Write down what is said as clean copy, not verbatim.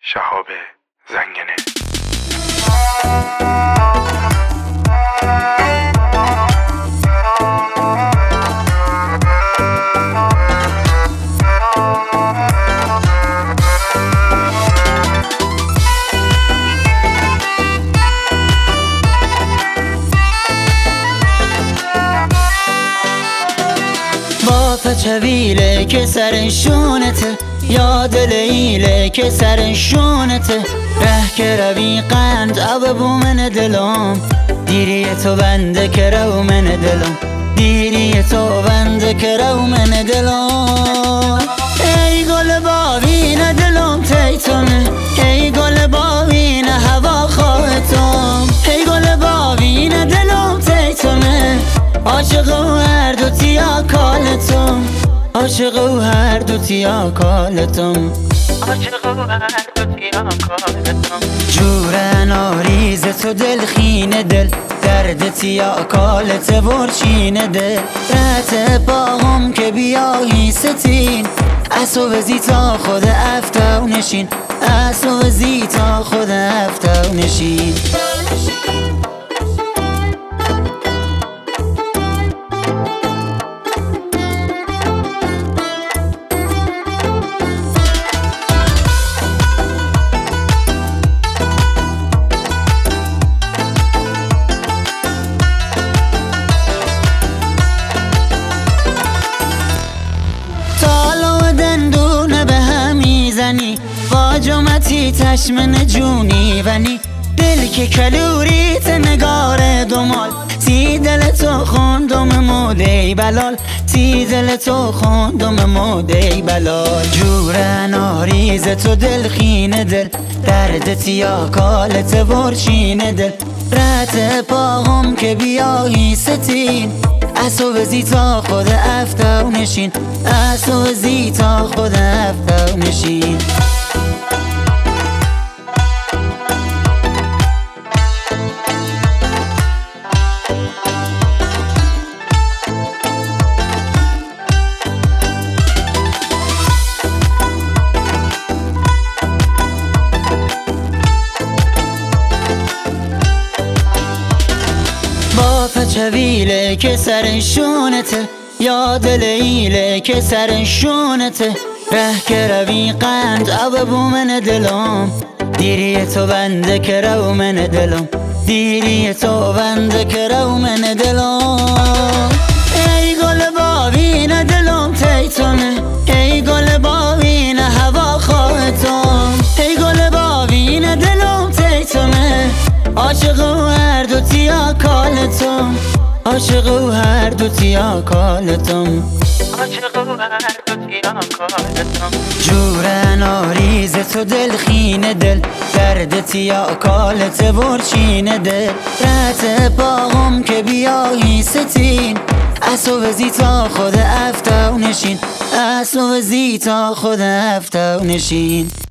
شهاب زنگنه. چویله که سر شونته یا دل ایله که سر شونته ره که روی قند او بو من دلم دیری تو بنده که رو من دلم دیری تو بنده که رو من دلم ای گل باوین دلم تیتونه ای گل باوین هوا خواهتم ای گل باوین دلم تیتونه عاشق و هر دو تیا کالتم عاشق و هر دو تیا کالتم عاشق و هر دو تیا کالتم جور ناریز تو دل خینه دل درد تیا کالت ورچینه دل رت باهم که بیایی ستین اسو وزی تا خود افتا و نشین اسو وزی تا خود افتا و نشین با جمعتی تشمن جونی ونی دل که کلوریت نگار دومال تی دل تو خوندم موده بلال تی دل تو خوندم موده بلال جور ناریز تو دل خینه دل درد تیا کالت ورچینه دل رت پاهم که بیایی ستین اسو وزی تا خود افتا و نشین اسو وزی تا خود افتا و نشین چویله که سر شونته یا دل ایله که سر شونته ره که روی قند او بو من دلم دیری تو بنده که رو من دلم دیری تو بنده که رو من دلم ای گل باوین دلم تیتونه ای گل باوین هوا خواهتم ای گل باوین دلم تیتونه عاشق و هر دو تیا کالتم عاشق و هر دو تیا کالتم عاشق و هر دو تیا کالتم جور ناریز تو دل خینه دل درد تیا کالت ورچینه دل رت باهم که بیایی ستین اسو وزی تا خود افتا و نشین اسو وزی تا خود افتا و نشین